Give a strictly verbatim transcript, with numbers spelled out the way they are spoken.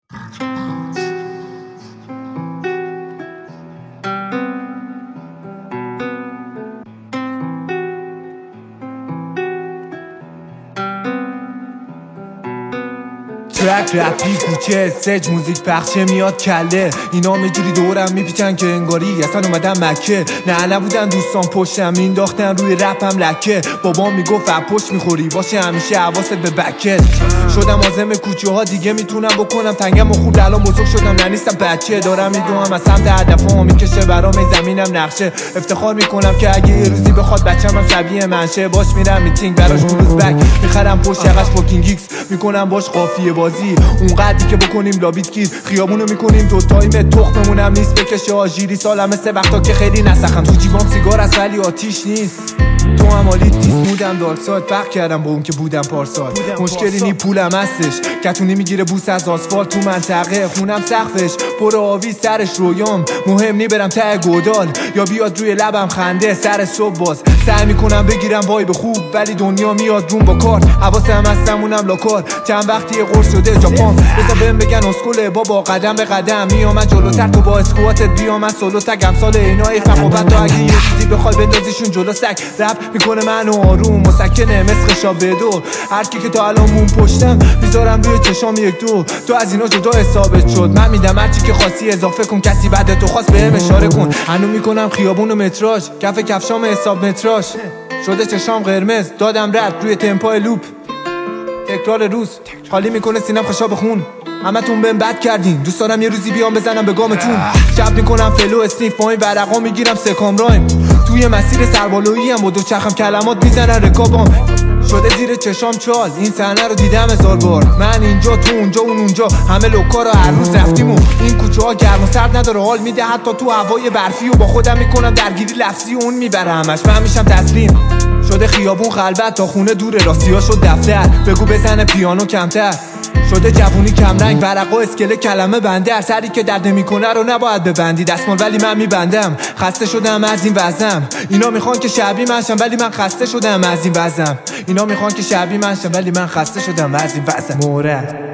ترک رپی کوچه سج موزیک پخشه میاد کله اینا میجوری دورم میپیچن که انگاری اصلا اومدن مکه. نه نبودن دوستان پشتم مینداختن روی رپم لکه. بابا میگفت پشت میخوری باشه همیشه حواست به بکت. شدم آزم کوچه ها دیگه میتونم بکنم تنگم و خود الان بزرگ شدم ننیستم بچه. دارم میدوام از سمت هدفم میکشه برام زمینم نقشه. افتخار میکنم که اگه یه روزی بخواد بچم هم شبیه منشه. باش میرم میتینگ براش کروز بک میخرم پشت یقش فاکینگ ایکس میکنم باش قافیه بازی. اونقدری که بکنیم لابیت گیر خیابونو میکنیم دو تایم تخممونم نیست بکشه آژیری. سالم مثل وقتا که خیلی نسخم تو جیبام سیگار از ولی آتیش نیست. تو هم حالیت نیست مودم دارک ساید فرق کردم با اون که بودم پارسال. مشکلی نی پولم هستش کتونی میگیره بوس از آسفالت تو منطقه خونم سقفش پر آوی سرش رویام مهم نی برم ته گودال یا بیاد روی لبم خنده سر صبح باز. سعی میکنم بگیرم وایب خوب ولی دنیا میاد روم با کار. حواسم هستمونم لاکار چند وقتی قرص شده ژاپن. بذار بهم بگن اسکله بابا قدم به قدم میام جلوتر تو با اسکواتت بیام من سولو تگم سال اینای فقط تا اگه یه چیزی بخوای بندازیشون جلو سگ. رپ میکنه منو آروم مسکنه مثل خشاب بدو. هر کی که تا الان مون پشتم میذارم روی چشام یک دو. تو از اینا جدا حسابت شد من میدم هرچی که خواستی اضافه کن. کسی بعد تو خواست بهم اشاره کن. هنو میکنم خیابون و متراژ کف کفشام حساب متراژ شده چشام قرمز دادم رد روی تمپای لوپ. تکرار روز حالی میکنه سینم خشاب خون. همتون بهم بد کردین دوست دارم یه روزی بیام بزنم به گامتون. شب میکنم فلو اسنیف پایین ورقا میگیرم سکام رایم. توی مسیر سربالایی هم با دو چرخم کلمات میزنن رکابام. شده زیر چشام چال این صحنه رو دیدم هزار بار. من اینجا تو اونجا اون اونجا همه لوکا رو هر روز رفتیم و این کوچه ها گرم و سرد نداره حال میده حتی تو هوای برفی. و با خودم میکنم درگیری لفظی و اون میبره همش من میشم تسلیم. شده خیابون خلوت تا خونه دوره راستی ها شد دفتر. بگو بزنه پیانو کمتر شده جوونی کم رنگ ورقا اسکله کلمه بنده. سری که درد نمیکنه رو نباید ببندی دستمال ولی من میبندم. خسته شدم از این وضعم اینا میخوان که شبیه منشم ولی من خسته شدم از این وضعم. اینا میخوان که شبیه منشم ولی من خسته شدم از این وضعم. مورد